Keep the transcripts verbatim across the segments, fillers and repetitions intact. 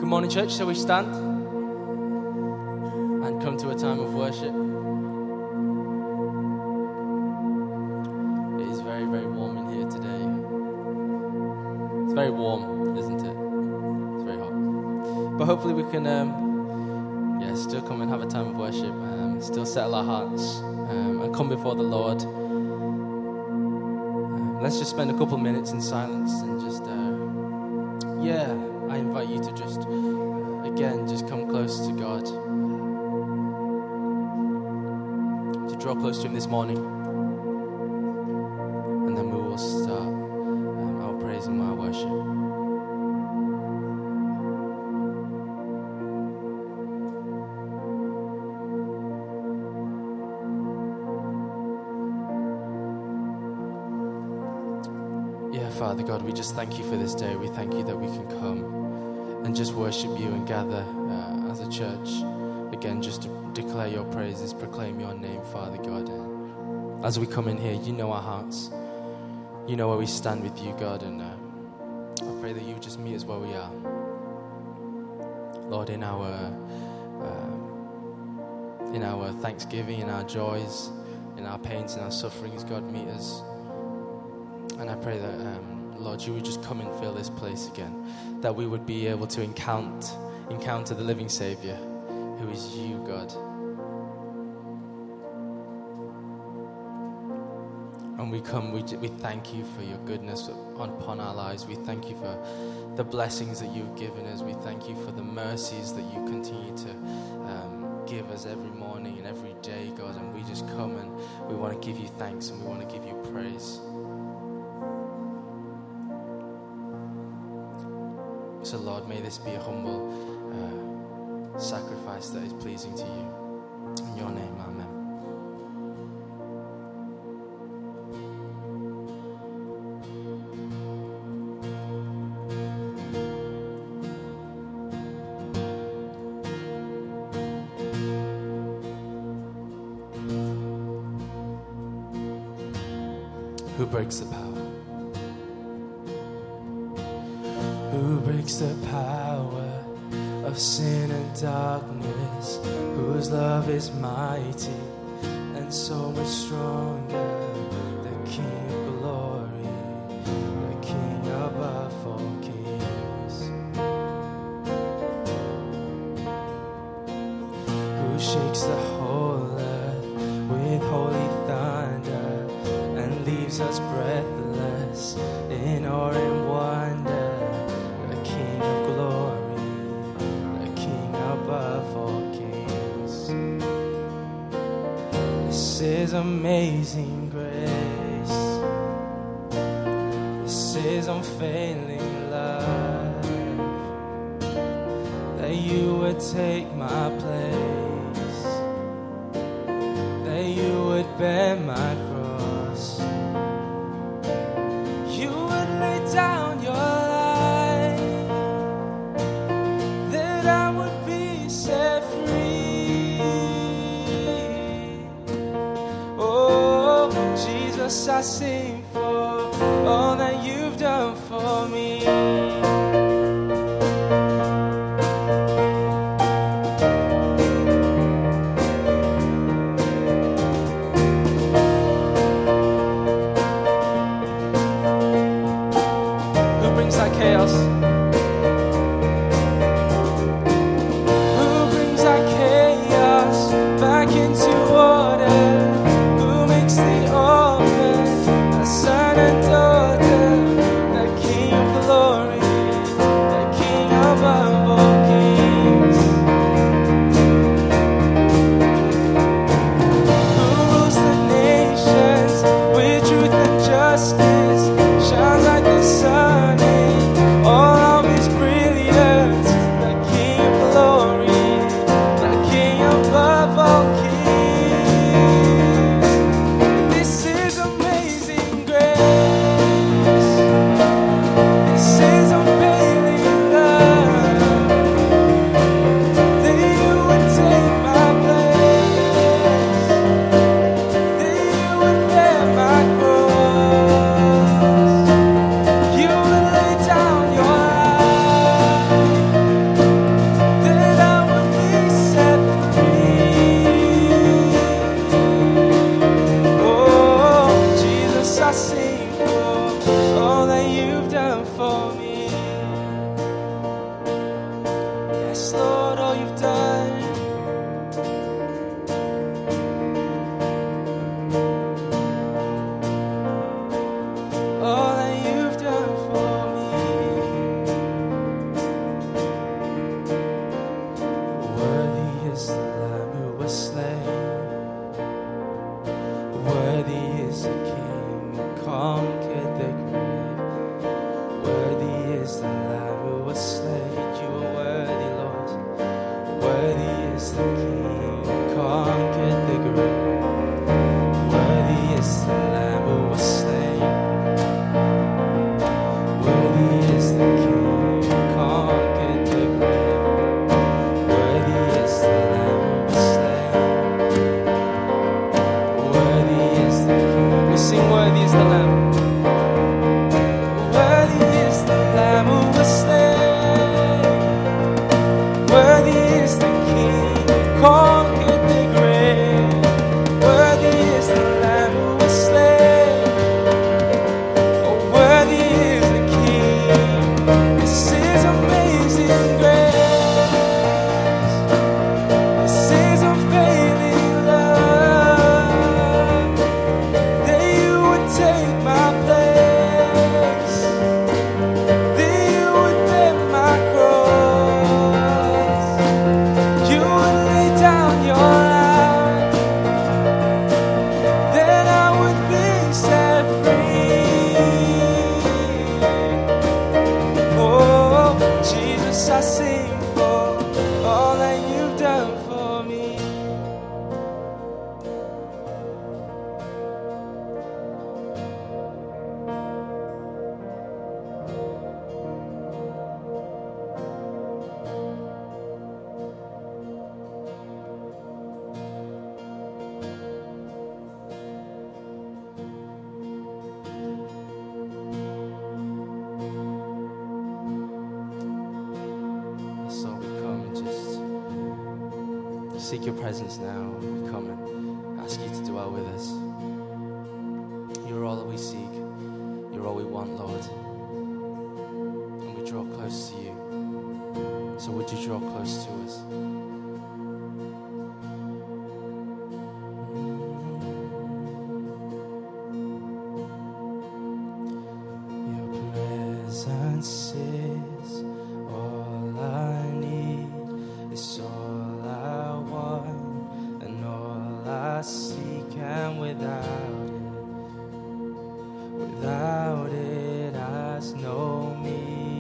Good morning, church. Shall we stand and come to a time of worship? It is very, very warm in here today. It's very warm, isn't it? It's very hot. But hopefully we can, um, yeah, still come and have a time of worship, um, still settle our hearts, um, and come before the Lord. Um, let's just spend a couple of minutes in silence and just, uh, yeah, I invite you to just, again, just come close to God. To draw close to Him this morning. And then we will start um, our praise and our worship. Yeah, Father God, we just thank you for this day. We thank you that we can come and just worship you and gather uh, as a church, again, just to declare your praises, proclaim your name, Father God. And as we come in here, you know our hearts. You know where we stand with you, God, and uh, I pray that you just meet us where we are. Lord, in our uh, in our thanksgiving, in our joys, in our pains, in our sufferings, God, meet us. And I pray that, um, Lord, you would just come and fill this place again, that we would be able to encounter, encounter the living Savior, who is you, God. And we come, we, we thank you for your goodness upon our lives. We thank you for the blessings that you've given us. We thank you for the mercies that you continue to um, give us every morning and every day, God. And we just come and we want to give you thanks and we want to give you praise. So, Lord, may this be a humble uh, sacrifice that is pleasing to you. In your name, amen. Who breaks the power? Who breaks the power of sin and darkness? Whose love is mighty and so much stronger? The King of glory, the King above all kings. Who shakes the whole earth with holy thunder and leaves us breathless in awe and wonder? This is amazing grace. This is unfailing love. That you would take my place. That you would bear my cross. You would lay down your life. That I would be set free. I sing for all that you've done for me. Who brings that chaos? Who brings that chaos back into order? Who makes the orphan son and daughter, the King of glory, the King above all kings. Who rules the nations with truth and justice, shines like the sun in all of his brilliance, the King of glory, the King above all kings. conquered the grave. Worthy is the Lamb who was slain. You are worthy, Lord. Worthy is the King who conquered the grave. Worthy is the Lamb who was slain. Worthy is the King who conquered the grave. Worthy is the Lamb who was slain. Worthy is the King. We sing, worthy is the Lamb. Worthy is the Lamb who was slain. Worthy is the King who conquered the grave. Worthy is the Lamb who was slain. Oh, worthy is the King. This is amazing grace. This is unfailing love. That you would take my place. That you would bear my cross. You would lay down your life. Then I would be set free. Oh, Jesus, I sing for all that you've done for me. So we come and just seek your presence now. We come and ask you to dwell with us. You're all that we seek. You're all we want, Lord. And we draw close to you. So would you draw close to us? Your presence is all I need. It's all I want and all I seek, and without it, without it, there's no me.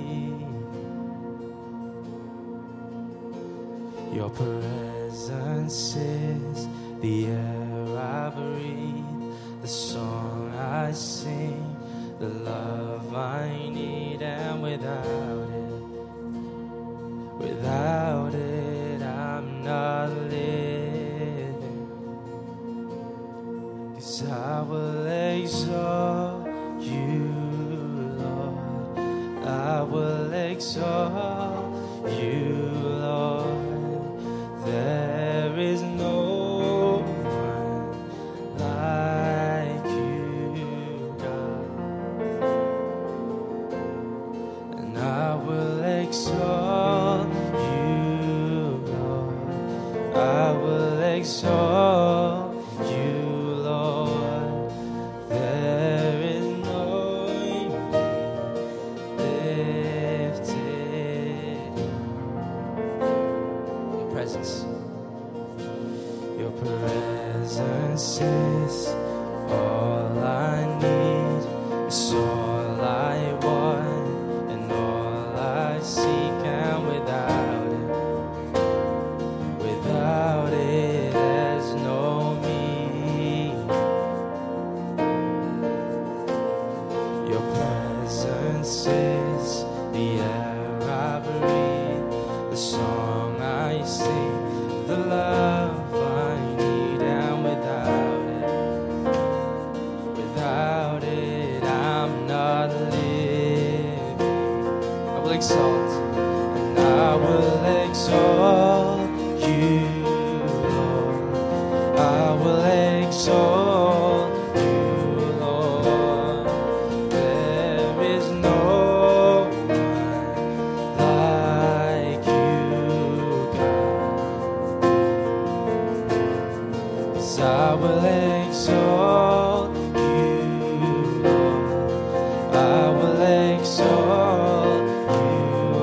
Your presence is the air I breathe, the song I sing, the love I need, and without it, without it, I'm not living. 'Cause I will exalt you, Lord. I will exalt you, Lord. There is no one like you, God. And I will exalt you, Lord. I will exalt you, Lord. There is no lifted. Your presence, your presence is all I need. It's all I want and all I seek, and without it, without it, there's no me. Your presence is the air I breathe, the song I sing, the love I need, and without it, without it, I'm not living. I will exalt, and I will exalt you, Lord. I will exalt you, Lord. There is no one like you, God. 'Cause I will exalt you, Lord. I will exalt you,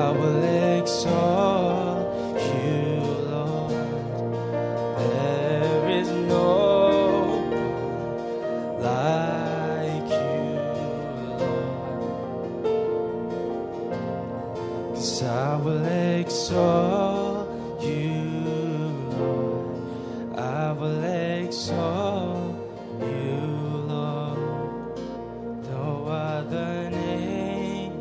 will exalt you, Lord. There is no one like you, Lord. 'Cause I will exalt you, Lord. I will exalt you, Lord. No other name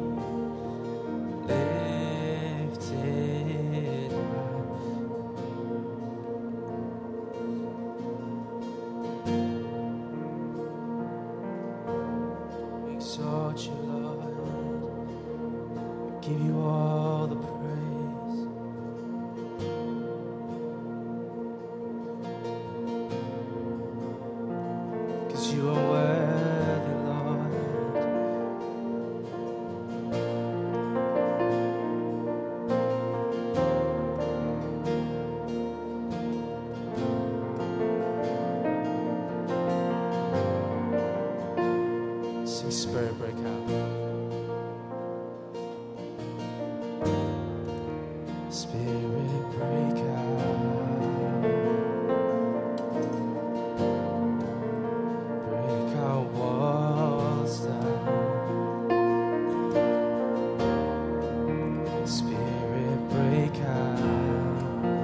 lifted high. Exalt you, Lord. Give you all the praise. 'Cause you are worthy, Lord. Sing Spirit break out. Spirit break out. Break our walls down. Spirit break out.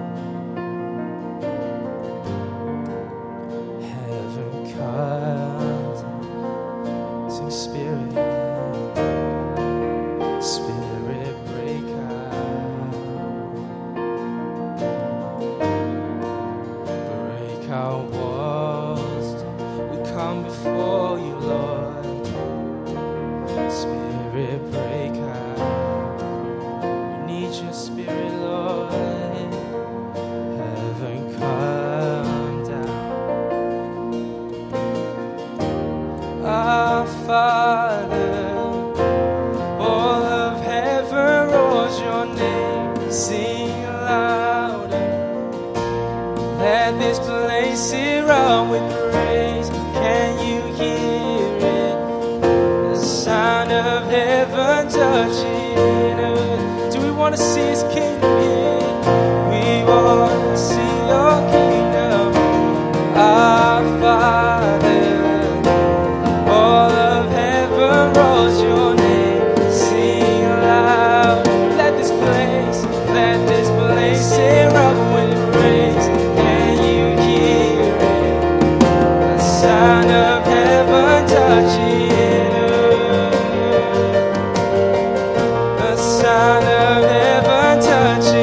Heaven comes. Sing Spirit. Spirit break out. Break our walls. We come before you, Lord. Spirit break out. We need your Spirit, Lord. Heaven come down. Our Father, all of heaven roars your name. Sing louder. Let this place erupt with praise. Can you hear it? The sound of heaven touching earth. Do we want to see his kingdom here? We want to see your kingdom. Our Father, all of heaven rolls your name. Sing loud. Let this place, let this place erupt with praise. Can you hear it? The sound of heaven touching earth. The sound of heaven touching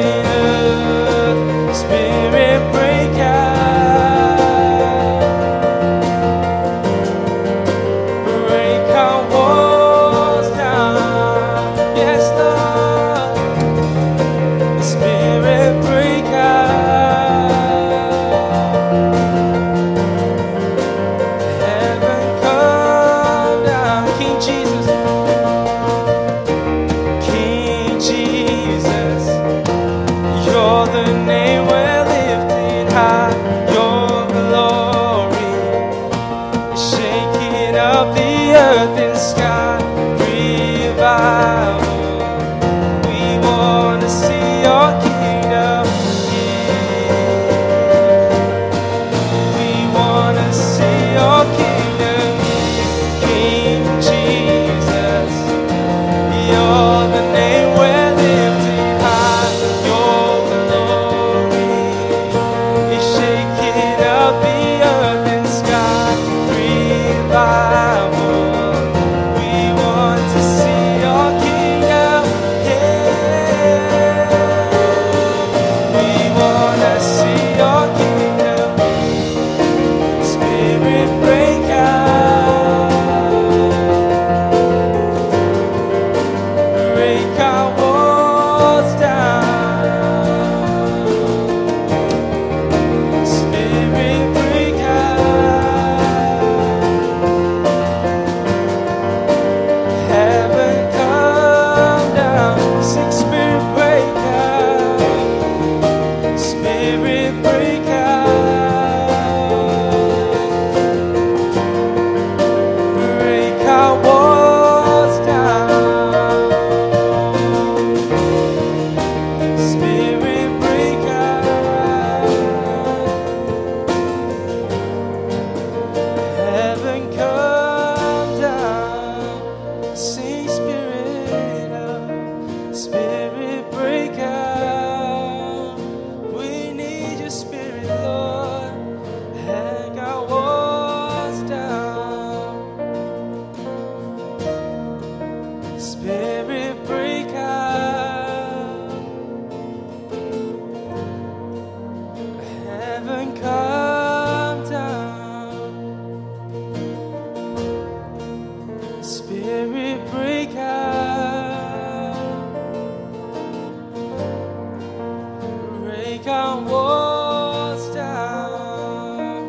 our walls down.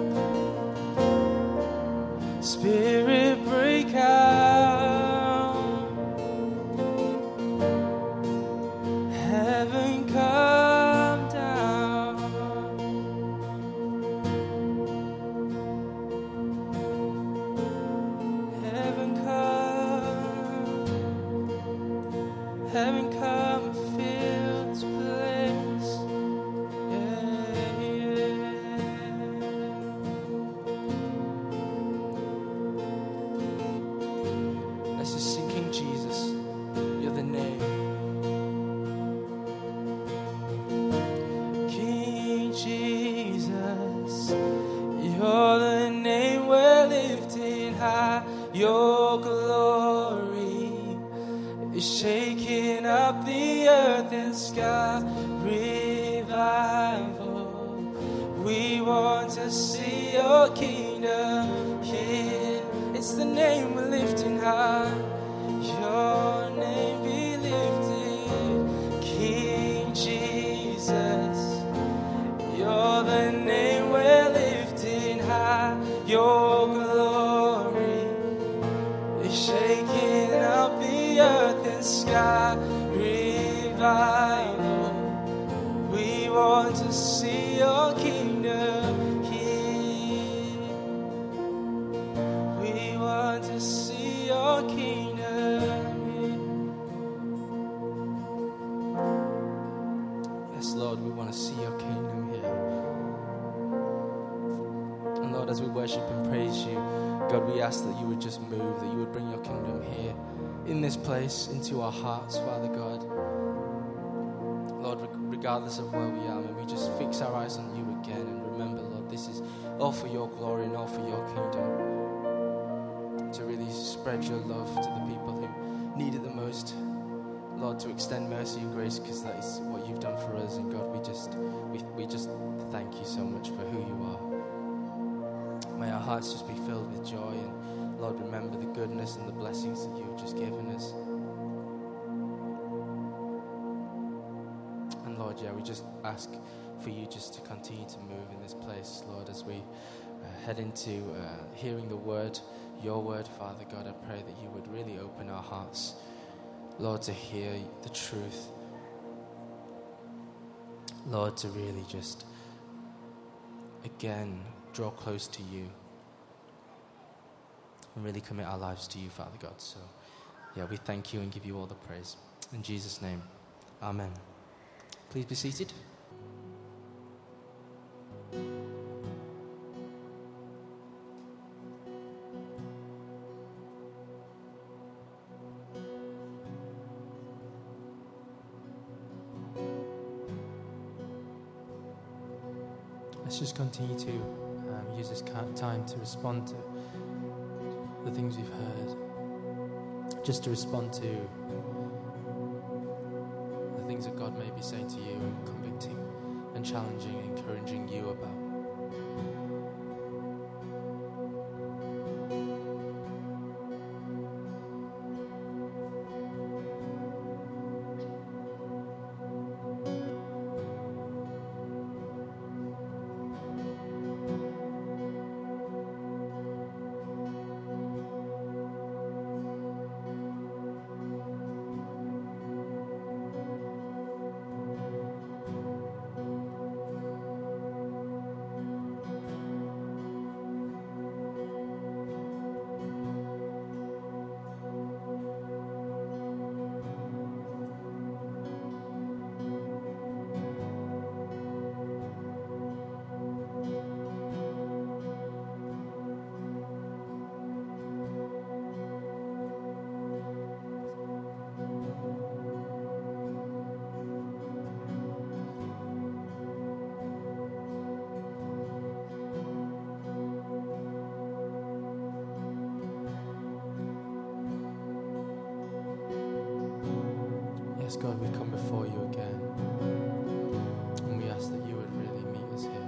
Spirit, break out. Heaven, come down. Heaven, come. Heaven, come and fill this place. Yeah, yeah. Let's just sing King Jesus. You're the name. King Jesus, you're the name we're lifting high. Your glory is shaking up the earth and sky. Revival, we want to see your kingdom here. It's the name we're lifting high. Your name be lifted, King Jesus. You're the name we're lifting high. Your glory is shaking up the earth and sky. Revival, we want to see your kingdom here. We want to see your kingdom here. Yes, Lord, we want to see your kingdom here. And Lord, as we worship and praise you, God, we ask that you would just move, that you would bring your kingdom here, in this place, into our hearts, Father God. Lord, regardless of where we are, may we just fix our eyes on you again and remember, Lord, this is all for your glory and all for your kingdom. To really spread your love to the people who need it the most. Lord, to extend mercy and grace, because that is what you've done for us. And God, we just we, we just thank you so much for who you are. May our hearts just be filled with joy, and Lord, remember the goodness and the blessings that you've just given us. And Lord, yeah, we just ask for you just to continue to move in this place, Lord, as we uh, head into uh, hearing the word, your word, Father God. I pray that you would really open our hearts, Lord, to hear the truth. Lord, to really just, again, draw close to you and really commit our lives to you, Father God. So, yeah, we thank you and give you all the praise. In Jesus' name, amen. Please be seated. Let's just continue to um, use this time to respond to the things we've heard. Just to respond to the things that God may be saying to you and convicting and challenging and encouraging you about. Yes, God, we come before you again, and we ask that you would really meet us here.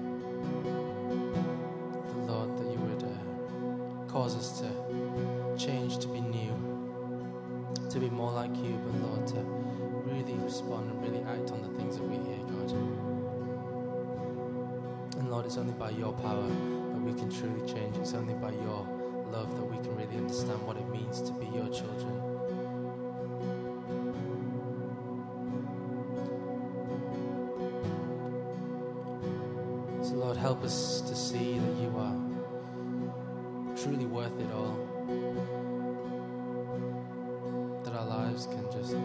The Lord, that you would uh, cause us to change, to be new, to be more like you, but Lord, to really respond and really act on the things that we hear, God. Lord, it's only by your power that we can truly change. It's only by your love that we can really understand what it means to be your children. So Lord, help us to see that you are truly worth it all. That our lives can just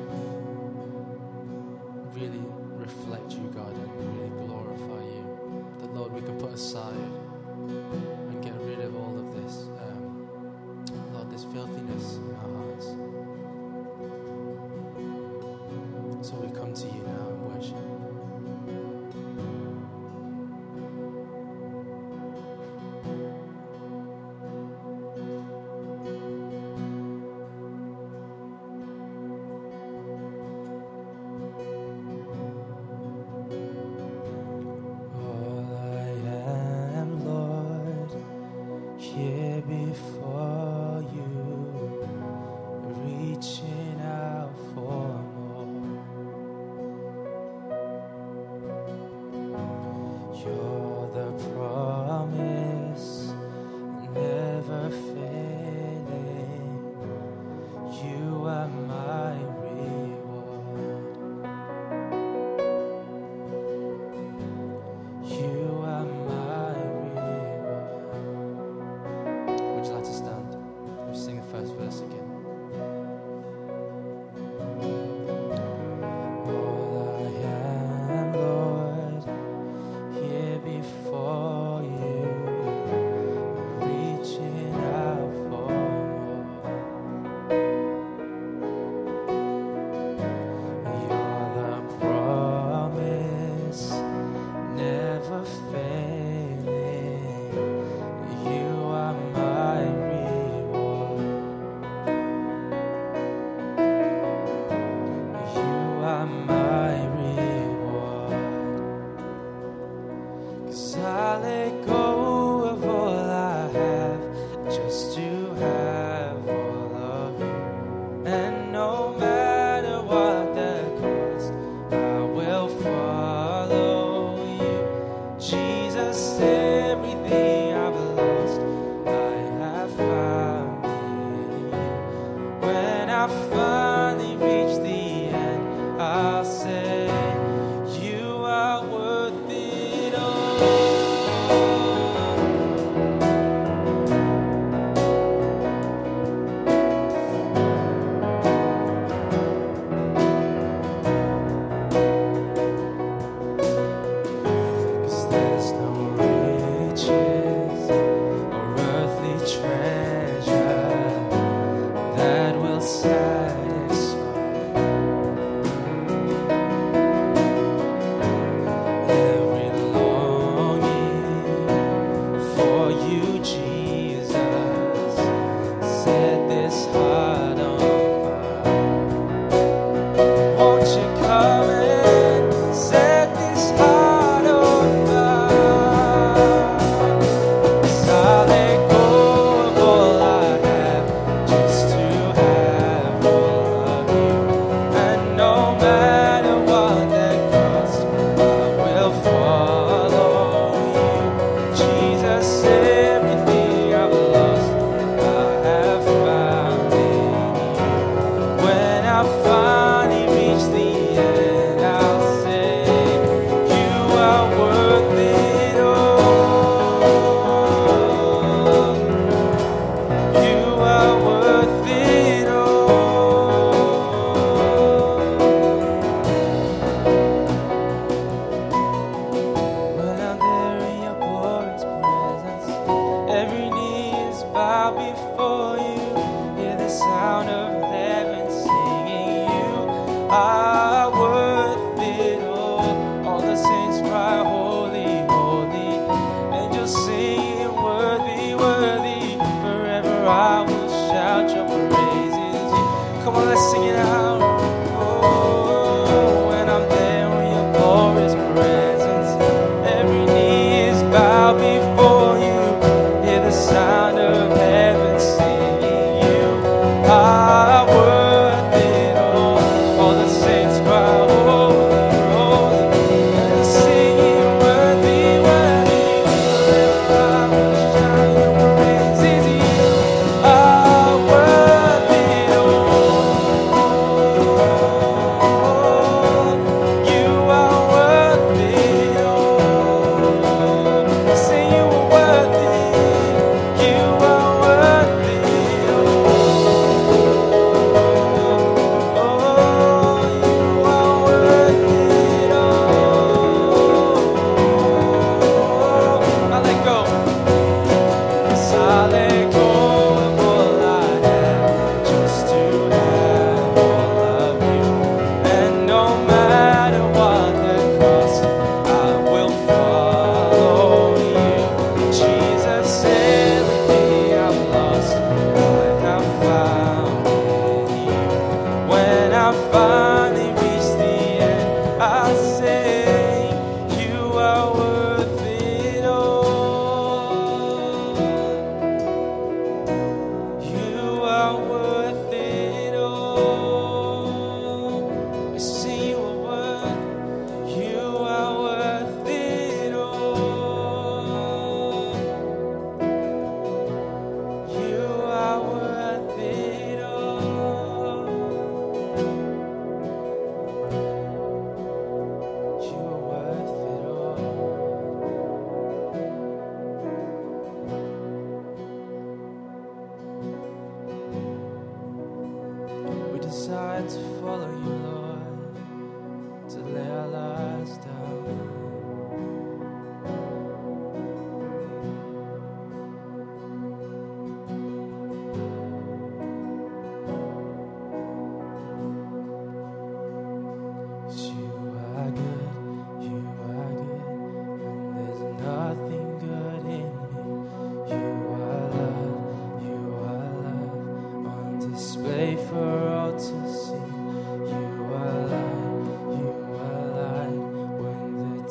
really reflect you, God, and really glorify you. That, Lord, we can put aside and get rid of all of this, um, Lord, this filthiness in our hearts. So we come to you now and worship. Here before you,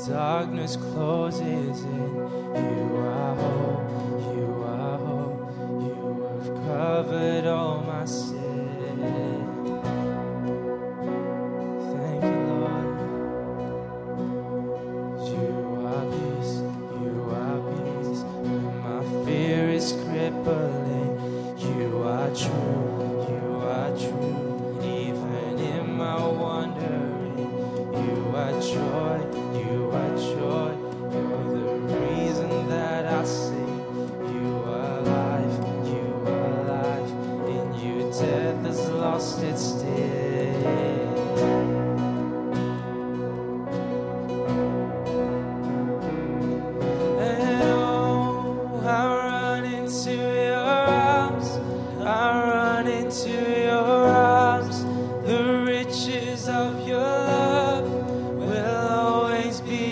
darkness closes in. You are hope, you are hope. You have covered all my sin. Thank you, Lord. You are peace, you are peace. When my fear is crippling, you are true, you are true. Even in my wandering, you are joy, you are joy. You're the reason that I sing. You are life, you are life. In you death has lost its sting. And oh, I run into your arms, I run into your arms. The riches of your love will always be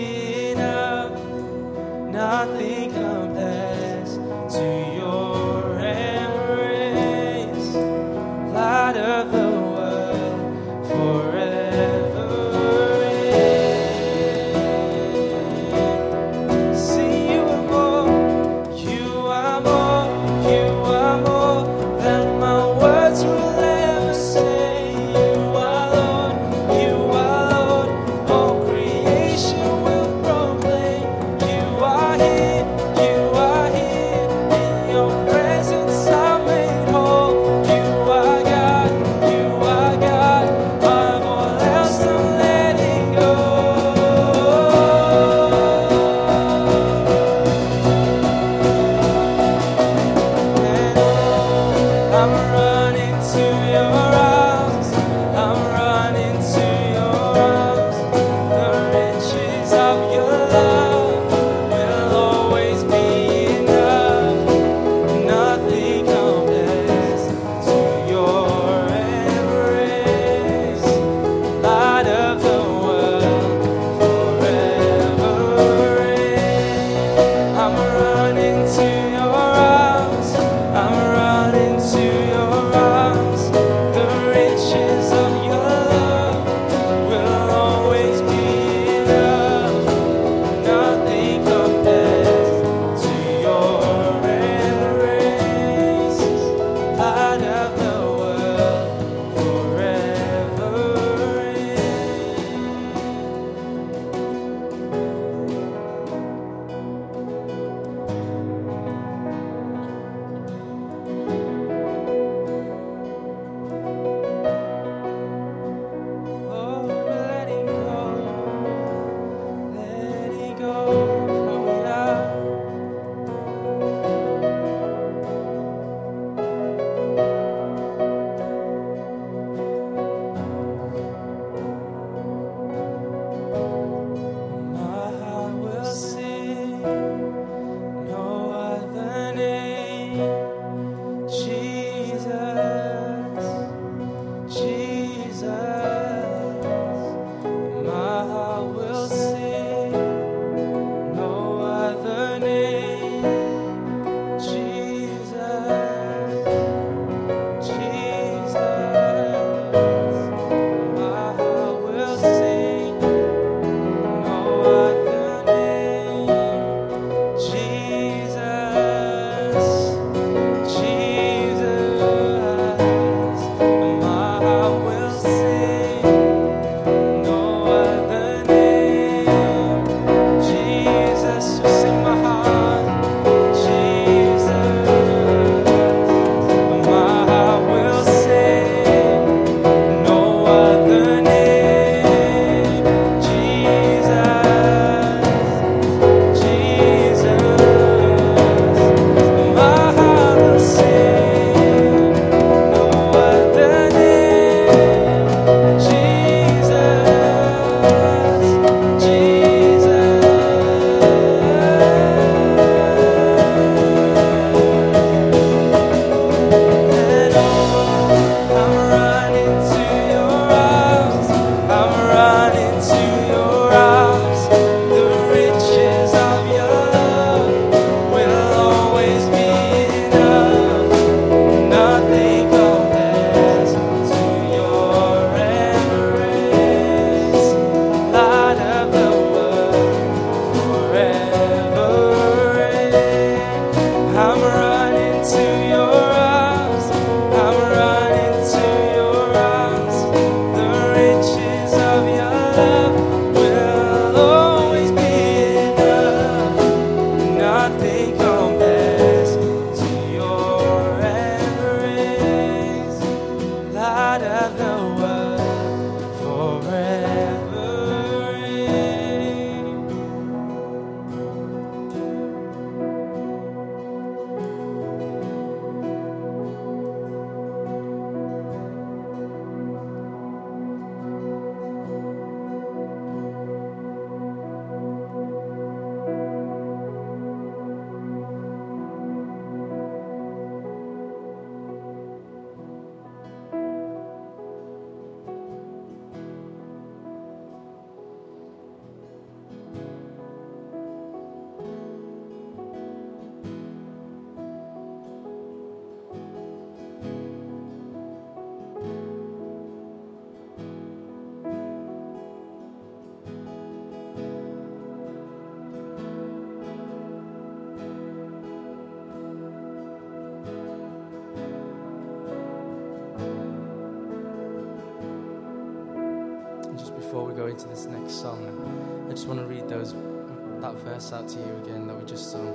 go into this next song, I just want to read those that verse out to you again that we just sung.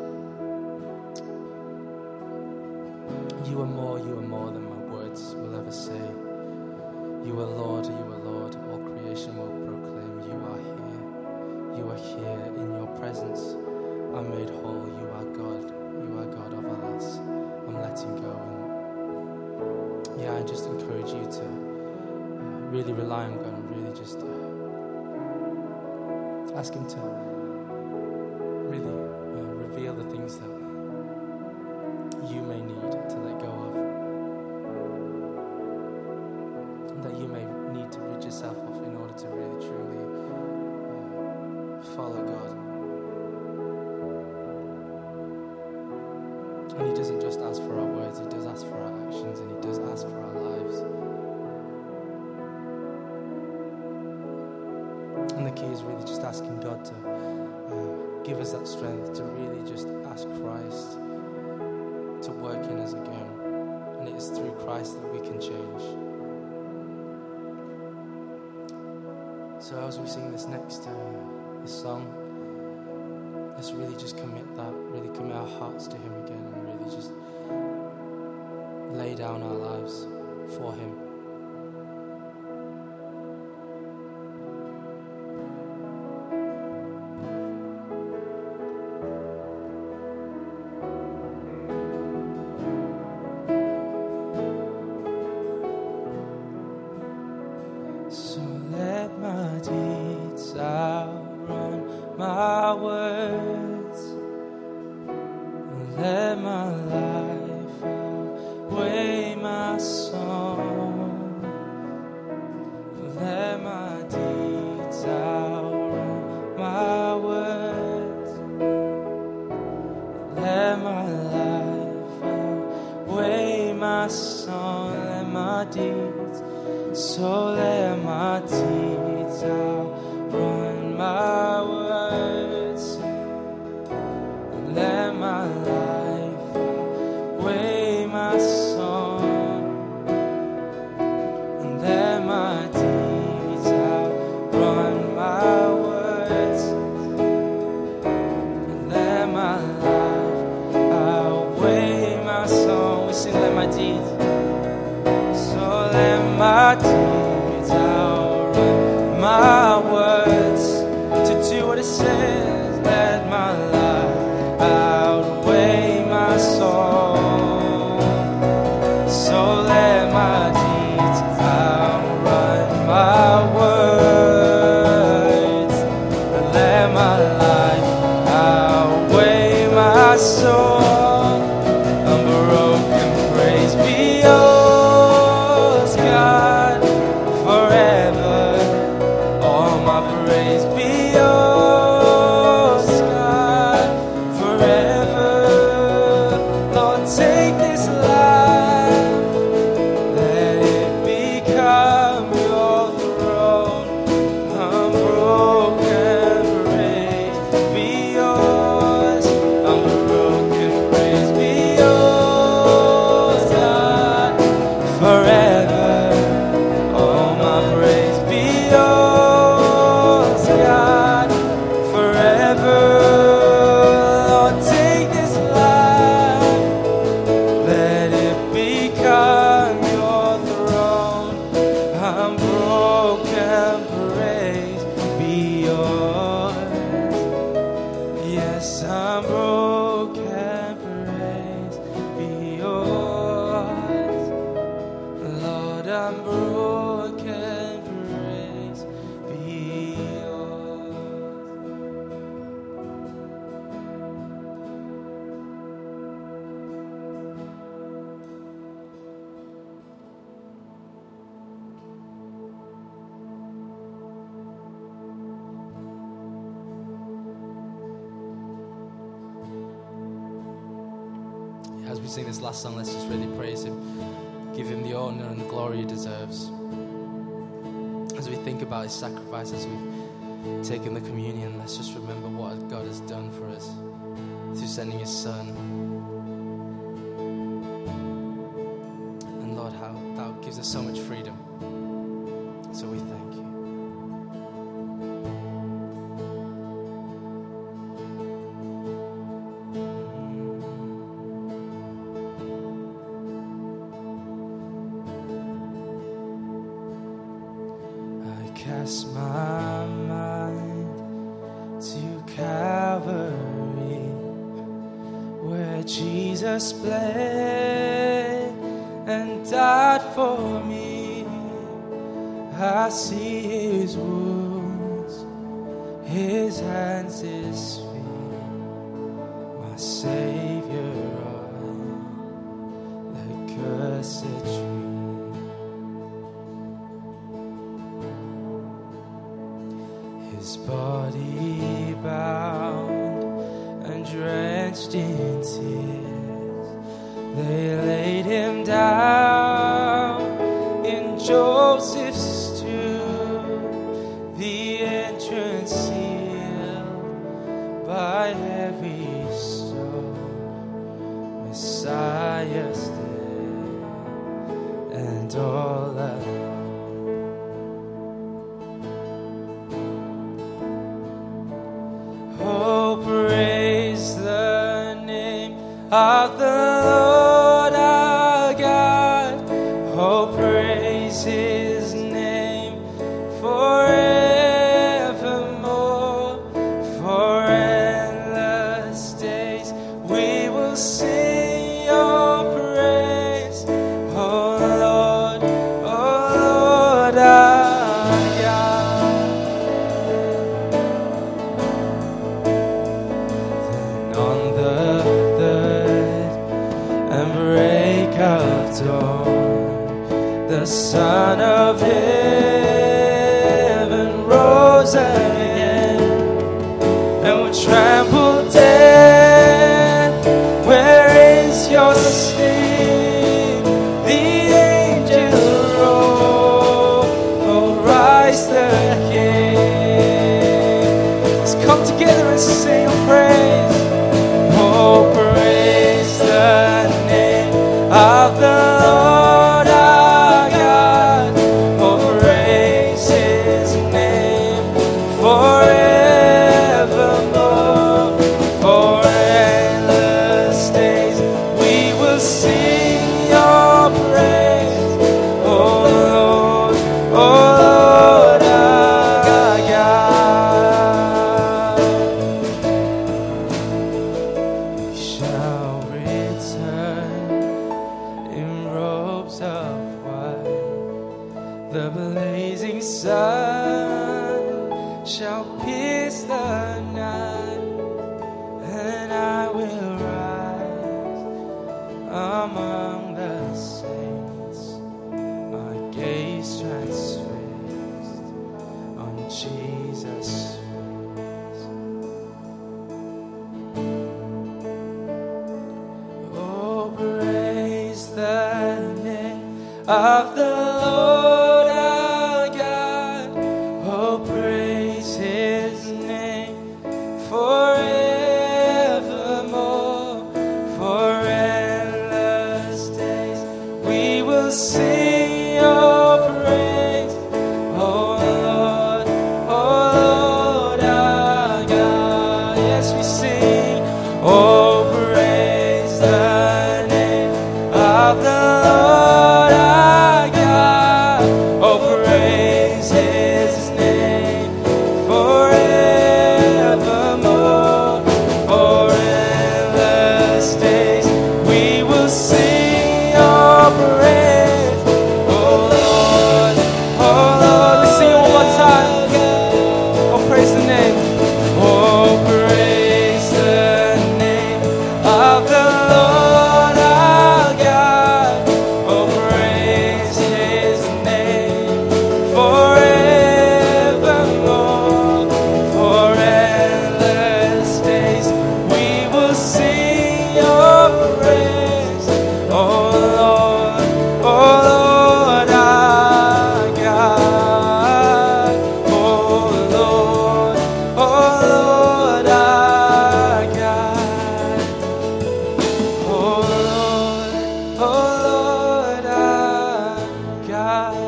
You are more, you are more than my words will ever say. You are Lord, you are Lord, all creation will proclaim. You are here, you are here in your presence. I'm made whole, you are God, you are God of others. I'm letting go. And yeah, I just encourage you to uh, really rely on God and really just uh, ask Him to really uh, reveal the things that you may need to let go of, and that you may need to rid yourself of in order to really truly uh, follow God. And He doesn't just ask for our words, He does ask for our actions, and He does ask for our lives. And the key is really just asking God to uh, give us that strength to really just ask Christ to work in us again. And it is through Christ that we can change. So as we sing this next uh, this song, let's really just commit that, really commit our hearts to Him again, and really just lay down our lives for Him. So let my deeds outrun my words. Let my life outweigh my song. Let my deeds outrun my words. Let my life outweigh my song. Let my deeds, so let my deeds outrun my words. Let my life outweigh my song. And let my deeds outrun my words. And let my life outweigh my song. We sing, let my deeds. So let my deeds outrun my words. To do what it says, let my life outweigh my song. So let my deeds outrun my words. And let my life outweigh my song. Unbroken praise be yours, God, forever. All my praise be yours, God, forever. Lord, take this life, let it become your throne. Unbroken praise be yours. Unbroken praise be yours, God, forever. All my praise be yours, God, forever. Lord, take this life, let it become your throne. Unbroken praise be yours. Yes, unbroken praise be yours. Lord, unbroken praise be yours. As we sing this last song, let's just really praise Him, give Him the honor and the glory He deserves. As we think about His sacrifice, as we've taken the communion, let's just remember what God has done for us through sending His Son. And Lord, how that gives us so much freedom. So we thank You. press my mind to Calvary, where Jesus bled and died for me. I see his wounds, his hands, his feet, my Savior on the cursed tree. His body bound and drenched in tears, they laid him down in Joseph's tomb, the entrance sealed by heavy stone. Messiah's dead and all alone. Oh, praise the name of the Lord our God. Oh, praise his name forevermore. For endless days we will sing your praise. Oh Lord, oh Lord our God. Then on the third and break of dawn, the Son of Heaven rose again and would trample death. Where is your sting? The angels roll, oh rise the King. Let's come together and sing your praise. Oh, praise the name of the Lord our God. Oh, praise his name forevermore. For endless days we will sing your praise. Oh Lord, oh Lord our God. We shall return in robes of white. The blazing sun shall pierce the night, and I will rise among the saints, my gaze transfixed on Jesus' face. Oh, praise the name of the Lord our God. Oh, praise his name forevermore. For endless days we will sing your praise. Oh Lord, oh Lord our God. Yes, we sing. Oh, praise the name of the Lord our God. Oh, praise his name forevermore. For endless days we will sing your praise. Oh Lord, oh Lord. Let's sing it one more time. Oh, praise the name. Oh, praise the name of the Lord our God. Oh, praise his name forevermore. For endless days we will sing your praise. Oh Lord, oh Lord our God. Oh Lord, oh Lord our God. Oh Lord, oh Lord our God.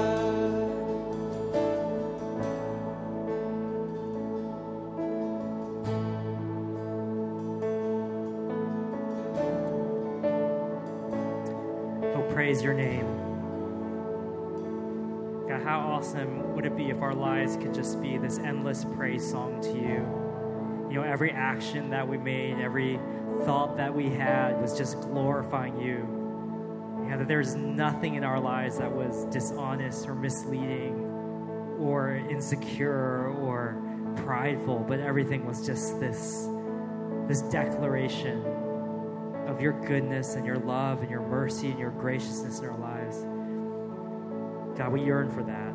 Oh, praise your name. God, God, how awesome would it be if our lives could just be this endless praise song to you? You know, every action that we made, every thought that we had was just glorifying you. Yeah, that there's nothing in our lives that was dishonest or misleading or insecure or prideful, but everything was just this, this declaration of your goodness and your love and your mercy and your graciousness in our lives. God, we yearn for that.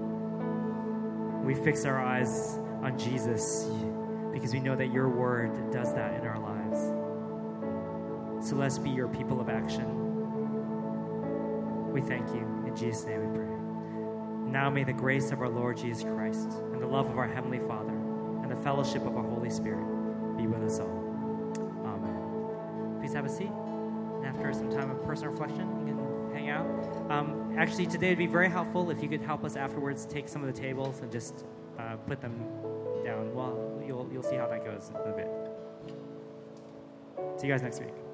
We fix our eyes on Jesus because we know that your word does that in our lives. So let's be your people of action. We thank you. In Jesus' name we pray. Now may the grace of our Lord Jesus Christ and the love of our Heavenly Father and the fellowship of our Holy Spirit be with us all. Amen. Please have a seat. And after some time of personal reflection, you can hang out. Um, actually, today would be very helpful if you could help us afterwards take some of the tables and just uh, put them down. Well, you'll, you'll see how that goes in a bit. See you guys next week.